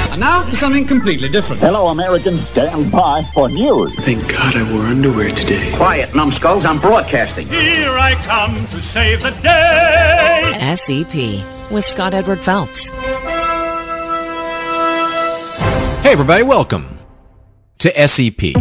And now for something completely different. Hello, Americans. Stand by for news. Thank God I wore underwear today. Quiet, numbskulls. I'm broadcasting. Here I come to save the day. SEP with Scott Edward Phelps. Hey, everybody. Welcome to SEP.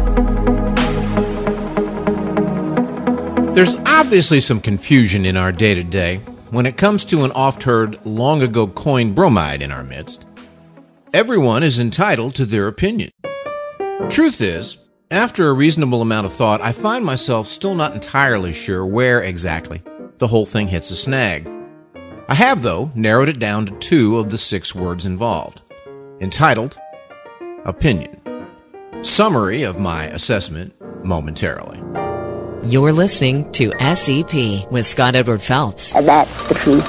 There's obviously some confusion in our day-to-day when it comes to an oft-heard, long-ago coined bromide in our midst. Everyone is entitled to their opinion. Truth is, after a reasonable amount of thought, I find myself still not entirely sure where exactly the whole thing hits a snag. I have, though, narrowed it down to 2 of the 6 words involved. Entitled, opinion. Summary of my assessment momentarily. You're listening to SEP with Scott Edward Phelps. And that's the truth.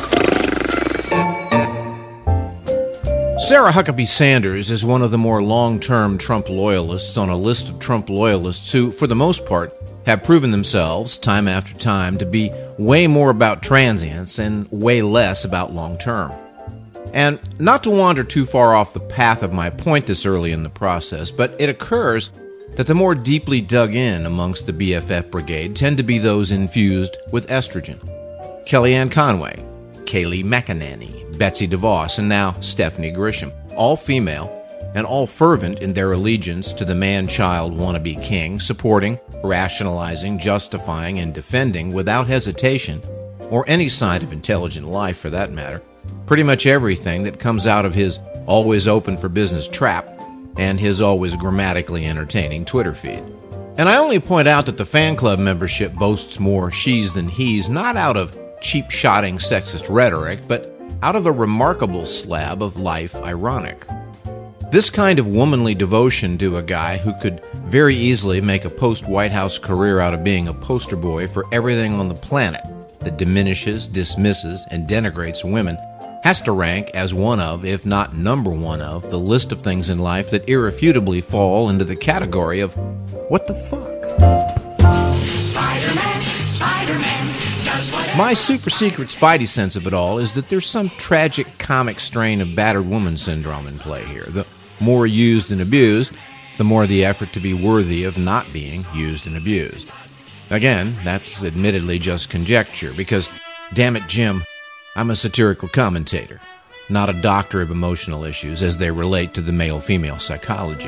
Sarah Huckabee Sanders is one of the more long-term Trump loyalists on a list of Trump loyalists who, for the most part, have proven themselves, time after time, to be way more about transience and way less about long-term. And not to wander too far off the path of my point this early in the process, but it occurs that the more deeply dug in amongst the BFF brigade tend to be those infused with estrogen. Kellyanne Conway, Kayleigh McEnany, Betsy DeVos, and now Stephanie Grisham, all female and all fervent in their allegiance to the man-child wannabe king, supporting, rationalizing, justifying, and defending without hesitation, or any sign of intelligent life for that matter, pretty much everything that comes out of his always open for business trap and his always grammatically entertaining Twitter feed. And I only point out that the fan club membership boasts more she's than he's, not out of cheap-shotting sexist rhetoric, but out of a remarkable slab of life ironic. This kind of womanly devotion to a guy who could very easily make a post-White House career out of being a poster boy for everything on the planet that diminishes, dismisses, and denigrates women has to rank as one of, if not number one of, the list of things in life that irrefutably fall into the category of, what the fuck? Spider-Man does whatever. My super secret spidey sense of it all is that there's some tragic comic strain of battered woman syndrome in play here. The more used and abused, the more the effort to be worthy of not being used and abused. Again, that's admittedly just conjecture, because, damn it, Jim, I'm a satirical commentator, not a doctor of emotional issues as they relate to the male-female psychology.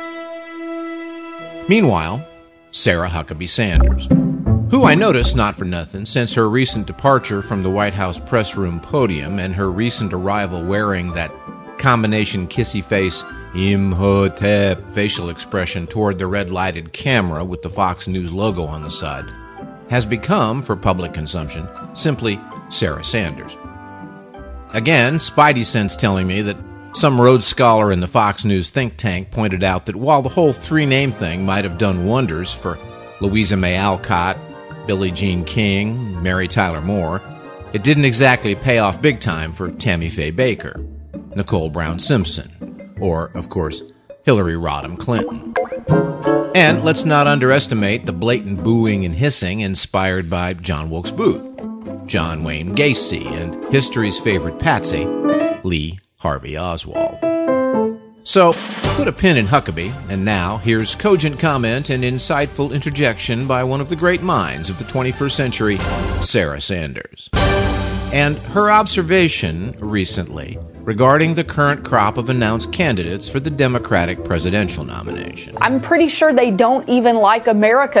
Meanwhile, Sarah Huckabee Sanders, who I noticed, not for nothing, since her recent departure from the White House press room podium and her recent arrival wearing that combination kissy face Imhotep facial expression toward the red-lighted camera with the Fox News logo on the side, has become, for public consumption, simply Sarah Sanders. Again, Spidey sense telling me that some Rhodes Scholar in the Fox News think tank pointed out that while the whole 3-name thing might have done wonders for Louisa May Alcott, Billie Jean King, Mary Tyler Moore, it didn't exactly pay off big time for Tammy Faye Baker, Nicole Brown Simpson, or, of course, Hillary Rodham Clinton. And let's not underestimate the blatant booing and hissing inspired by John Wilkes Booth, John Wayne Gacy, and history's favorite patsy, Lee Harvey Oswald. So, put a pin in Huckabee, and now here's cogent comment and insightful interjection by one of the great minds of the 21st century, Sarah Sanders. And her observation recently regarding the current crop of announced candidates for the Democratic presidential nomination. I'm pretty sure they don't even like America.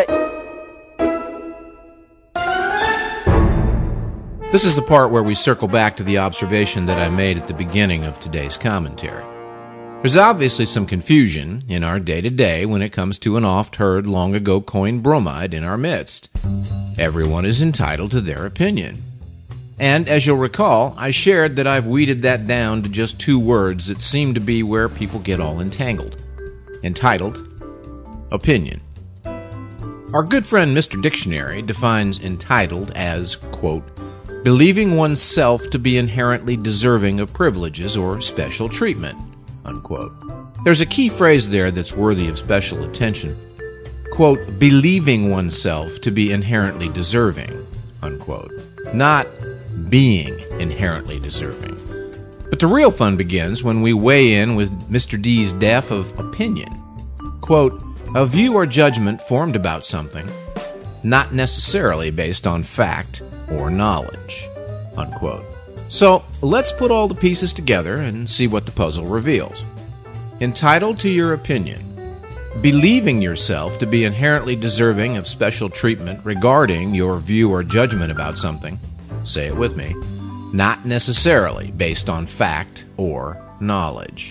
This is the part where we circle back to the observation that I made at the beginning of today's commentary. There's obviously some confusion in our day-to-day when it comes to an oft-heard, long-ago coined bromide in our midst. Everyone is entitled to their opinion. And as you'll recall, I shared that I've weeded that down to just 2 words that seem to be where people get all entangled. Entitled, opinion. Our good friend Mr. Dictionary defines entitled as, quote, believing oneself to be inherently deserving of privileges or special treatment, unquote. There's a key phrase there that's worthy of special attention. Quote, believing oneself to be inherently deserving, unquote. Not being inherently deserving. But the real fun begins when we weigh in with Mr. D's depth of opinion. Quote, a view or judgment formed about something, not necessarily based on fact or knowledge. Unquote. So let's put all the pieces together and see what the puzzle reveals. Entitled to your opinion. Believing yourself to be inherently deserving of special treatment regarding your view or judgment about something, say it with me, not necessarily based on fact or knowledge.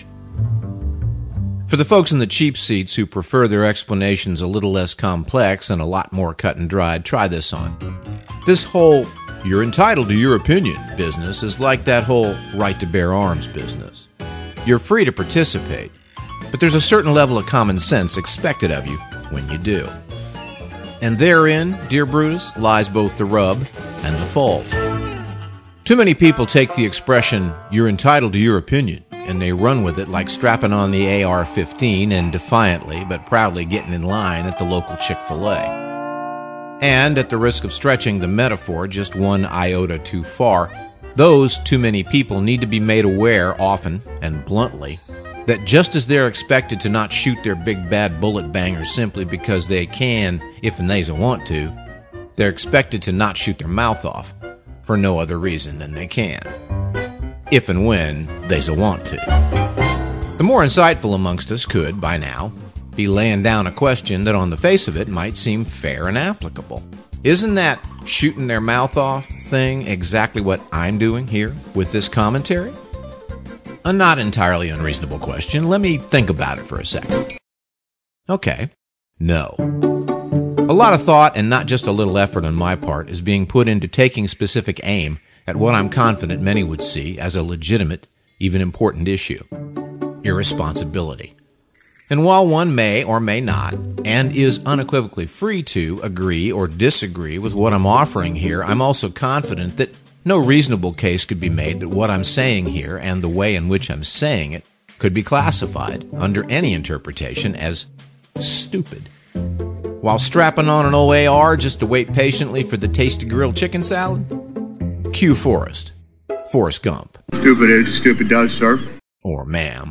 For the folks in the cheap seats who prefer their explanations a little less complex and a lot more cut and dried, try this on. This whole "you're entitled to your opinion" business is like that whole right to bear arms business. You're free to participate, but there's a certain level of common sense expected of you when you do. And therein, dear Brutus, lies both the rub and the fault. Too many people take the expression, "you're entitled to your opinion," and they run with it like strapping on the AR-15 and defiantly but proudly getting in line at the local Chick-fil-A. And at the risk of stretching the metaphor just one iota too far, those too many people need to be made aware often and bluntly that just as they're expected to not shoot their big bad bullet bangers simply because they can if and they's a want to, they're expected to not shoot their mouth off for no other reason than they can, if and when they's a want to. The more insightful amongst us could, by now, be laying down a question that on the face of it might seem fair and applicable. Isn't that shooting their mouth off thing exactly what I'm doing here with this commentary? A not entirely unreasonable question. Let me think about it for a second. Okay, no. A lot of thought and not just a little effort on my part is being put into taking specific aim at what I'm confident many would see as a legitimate, even important issue. Irresponsibility. And while one may or may not, and is unequivocally free to, agree or disagree with what I'm offering here, I'm also confident that no reasonable case could be made that what I'm saying here and the way in which I'm saying it could be classified, under any interpretation, as stupid. While strapping on an old AR just to wait patiently for the tasty grilled chicken salad? Cue Forrest Gump. Stupid is, stupid does, sir. Or ma'am.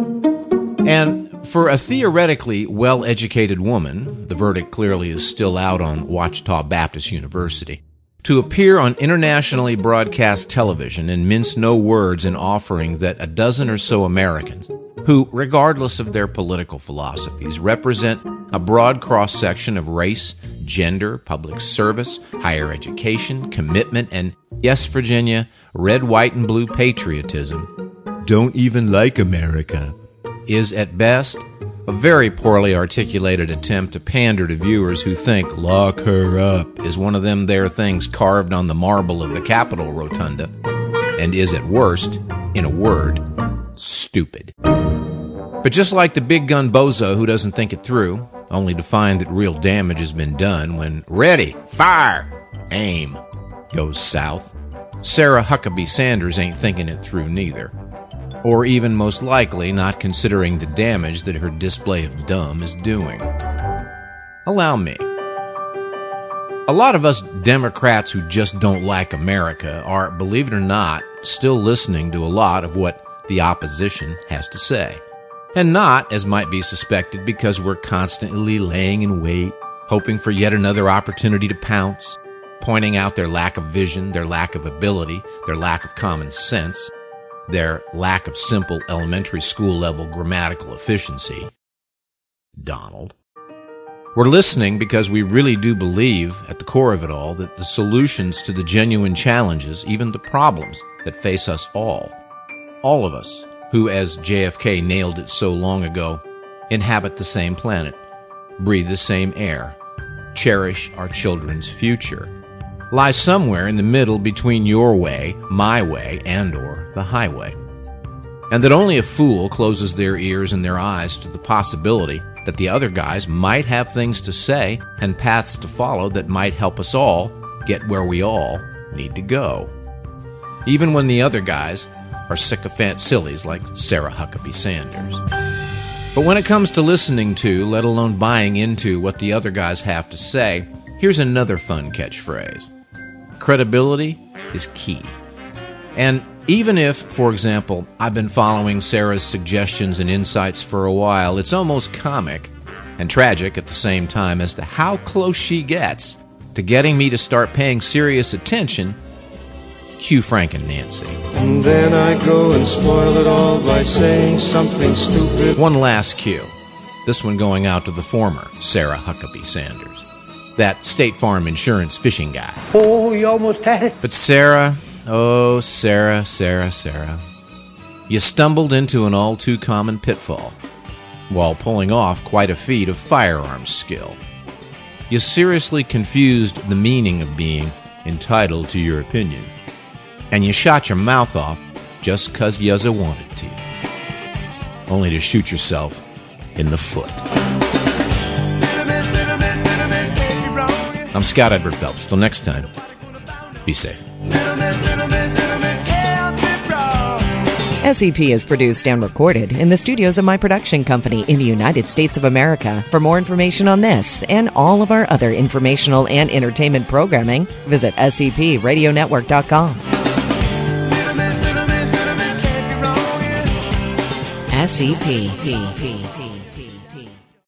And for a theoretically well-educated woman, the verdict clearly is still out on Ouachita Baptist University, to appear on internationally broadcast television and mince no words in offering that a dozen or so Americans, who, regardless of their political philosophies, represent a broad cross-section of race, gender, public service, higher education, commitment, and, yes, Virginia, red, white, and blue patriotism, don't even like America, is at best a very poorly articulated attempt to pander to viewers who think "lock her up" is one of them there things carved on the marble of the Capitol Rotunda, and is at worst, in a word, stupid. But just like the big gun bozo who doesn't think it through, only to find that real damage has been done when ready, fire, aim goes south, Sarah Huckabee Sanders ain't thinking it through neither. Or even most likely not considering the damage that her display of dumb is doing. Allow me. A lot of us Democrats who just don't like America are, believe it or not, still listening to a lot of what the opposition has to say. And not, as might be suspected, because we're constantly laying in wait, hoping for yet another opportunity to pounce, pointing out their lack of vision, their lack of ability, their lack of common sense, their lack of simple elementary school level grammatical efficiency. Donald. We're listening because we really do believe, at the core of it all, that the solutions to the genuine challenges, even the problems that face us all of us, who, as JFK nailed it so long ago, inhabit the same planet, breathe the same air, cherish our children's future, lie somewhere in the middle between your way, my way, and/or the highway. And that only a fool closes their ears and their eyes to the possibility that the other guys might have things to say and paths to follow that might help us all get where we all need to go. Even when the other guys are sycophant sillies like Sarah Huckabee Sanders. But when it comes to listening to, let alone buying into, what the other guys have to say, here's another fun catchphrase. Credibility is key. And Even if, for example, I've been following Sarah's suggestions and insights for a while, it's almost comic and tragic at the same time as to how close she gets to getting me to start paying serious attention. Cue Frank and Nancy. And then I go and spoil it all by saying something stupid. One last cue. This one going out to the former Sarah Huckabee Sanders, that State Farm insurance fishing guy. Oh, you almost had it. But Sarah, oh, Sarah, you stumbled into an all-too-common pitfall while pulling off quite a feat of firearms skill. You seriously confused the meaning of being entitled to your opinion, and you shot your mouth off just 'cause yuzza wanted to, only to shoot yourself in the foot. I'm Scott Edward Phelps. Till next time, be safe. SEP is produced and recorded in the studios of my production company in the United States of America. For more information on this and all of our other informational and entertainment programming, visit SCPRadioNetwork.com. SCP.